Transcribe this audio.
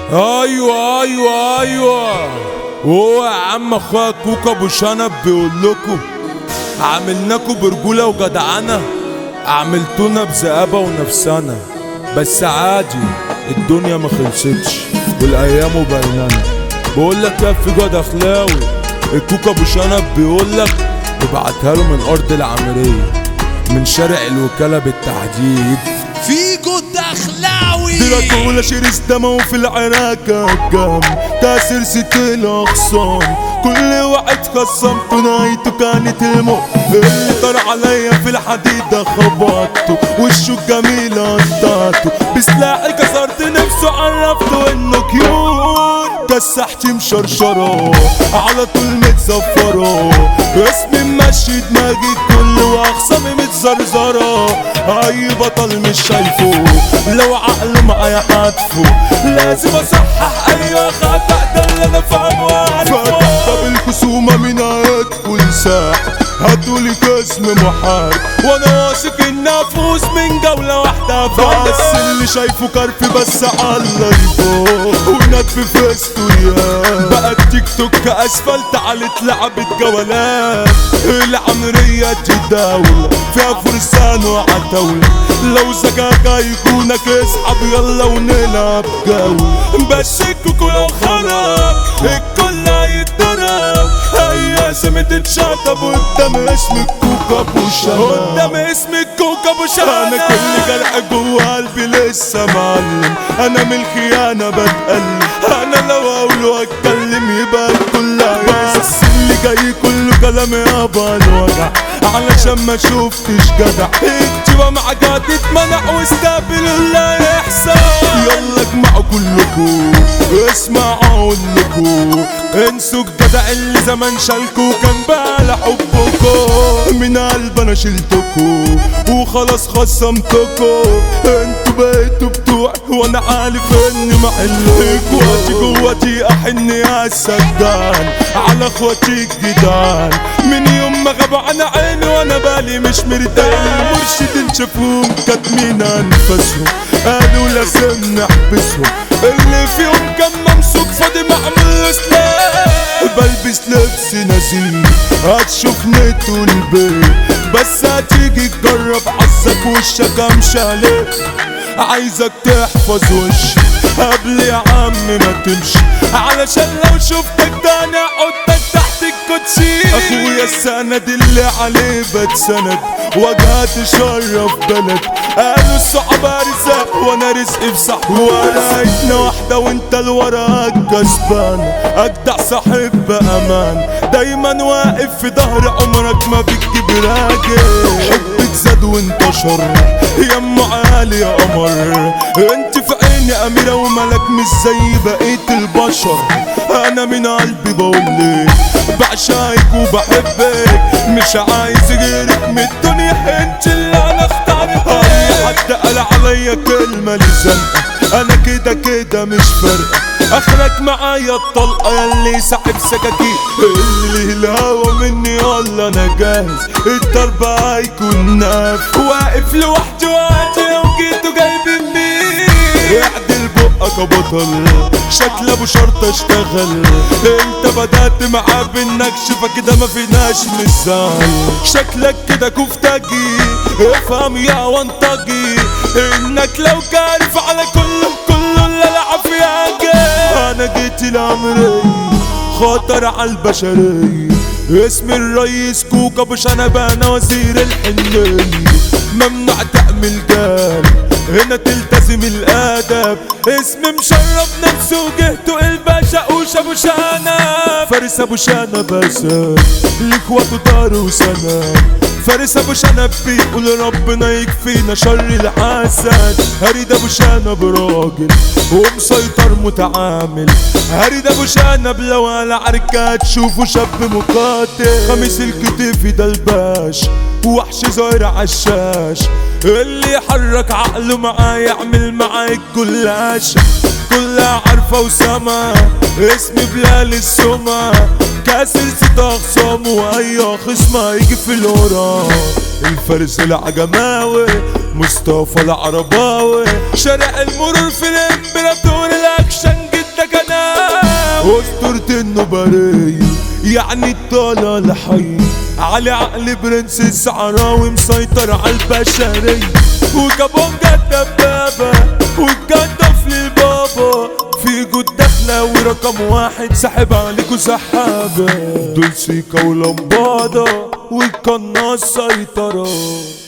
ايوه ايوه ايوه. هو يا عم اخويا كوكا ابو شنب بيقول لكم عملناكوا برجوله وجدعنه، عملتونا بذئابه ونفسنا، بس عادي الدنيا ما خلصتش والايام بيننا. بقول لك يا في جد اخلاوي، الكوكا ابو شنب بيقول لك ابعتها له من ارض العمريه، من شارع الوكاله بالتحديد. في جد اخلاوي دراكولا شرس دمه في العراكة الجم تأثير ست الأخصام، كل واحد خصمته نهايته كانت الموت. اللي طار عليا في الحديدة خبطته، وشه الجميل قطعته، بسلاحي كسرت نفسه عرفته انه كيوت. كسحت مشرشره على طول متزفره، اسمي ممشي دماغي كل واخصامي متزرزره. اي بطل مش شايفه لو عقله معايا حاتفه، لازم اصحح ايوه خطأ ده اللي انا فاهمه وعارفه. فطب الخصومه من هتدخل ساحه، هاتولي جسم محارب وانا واثق اني افوز من جوله واحده بس. اللي شايفه كرفي بس على يفوق ونطفي في ستوريات، بقى التيك توك اسفلت على لعبة جولات. العمرية دي دولة فيها فرسان وعتاولة، لو زجاجة هيكونك اسحب يلا ونلعب جولة. بس الكوكو لو خرب الكل هيتضرب، هي اسمي تتشطب قدام اسم الكوكا ابو شنب، قدام اسم الكوكا ابو شنب. انا كل جرح جوا قلبي لسه معلم، انا من الخيانة بتقلب، انا لو اقوله اتكلم يبقى الكل بس. اللي جاي كله كلام يابا الوجع، علشان ما شفتش جدع. الجوا مع جد اتمنع واستقبلوا اللي هيحصل. يلا اجمعوا كلكوا اسمعوا اقولكوا، انسوا الجدع اللي زمان شالكوا كان بقى حبكوا. من قلب انا شلتكوا وخلاص خصمتكوا، انتوا بقيتوا بتوع وانا عارف اني محلكوا. اخواتي جواتي احن يا السجان على اخواتي الجدعان، من يوم ما غابوا عن عيني وانا بالي مش مرتاح. المرشدين شافوهم كاتمين انفاسهم، قالوا لازم نحبسهم. اللي فيهم كان ممسوك فاضي معمول سلاح، بلبس لبس نزيه هتشوفني طول البيت، بس هتيجي تجرب حظك وشك امشي عليه. عايزك تحفظ وشي قبل يا عم ما تمشي، علشان لو شفتك تاني احطك تحت الكوتشي. اخويا السند اللي عليه بتسند، وجهة تشرف بلد، قالوا الصعب رزق وانا رزقي في صحبه. ورقتنا واحدة وانت الورق كسبان، اجدع صاحب بامان، دايما واقف في ظهر عمرك ما بتجيب راجل. حبك زاد وانتشر يا ام عالي يا قمر، انت في عيني اميرة وملك مش زي بقية البشر. انا من قلبي بقولك بعشقك وبحبك، مش عايز غيرك من الدنيا، انت اللي انا اخترتك. اي حد قال عليا كلمة لزنقة، انا كده كده مش فارقة، اخرك معايا الطلقة ياللي ساحب سكاكين. اللي الهوا مني يلا انا جاهز، الضرب هيكون ناف، واقف لوحدي وقتي لو جيتوا جايبين بيه. اعدل بقك يا بطل شكل ابو شرطة اشتغل، انت بدأت معاه بالنكش فكده ما فيناش مثال. شكلك كده كفتاجي افهم يا وانطجي، انك لو كارف على كله اللي لعب فيها جاي. انا جيت العمرية خطر على البشرية، اسم الرئيس كوكا ابو شنب انا وزير الحنية. ممنوع تعمل جال هنا تلتزم الادب، اسم مشرف نفسه وجهته الباشا قوش ابو شنب. فارس ابو شنب اسد لاخواته دار وسند، فارس ابو شنب بيقول ربنا يكفينا شر الحسد. هريد ابو شنب راجل ومسيطر متعامل، هريد ابو شنب لو على عركة تشوفه شاب مقاتل. خميس الكتف ده الباش وحش ظاهر عالشاش، اللي يحرك عقله معاه يعمل معاه الجلاش. كلها عارفة وسما اسمي بلال السما، كاسر ست اخصام واي خصم هيجي في الورا. الفارس العجماوي مصطفى العرباوي، شارع المرور في الامبراطور الاكشن اسطورة النبرية يعني الطالة الحي علي عقل برنس السعراوي مسيطر عالبشرية وكابونجا الدبابة والجدف للبابا في جود دخلاوي رقم واحد ساحب عليكوا سحابة دول سيكا ولمبادة والقناص سيطرة.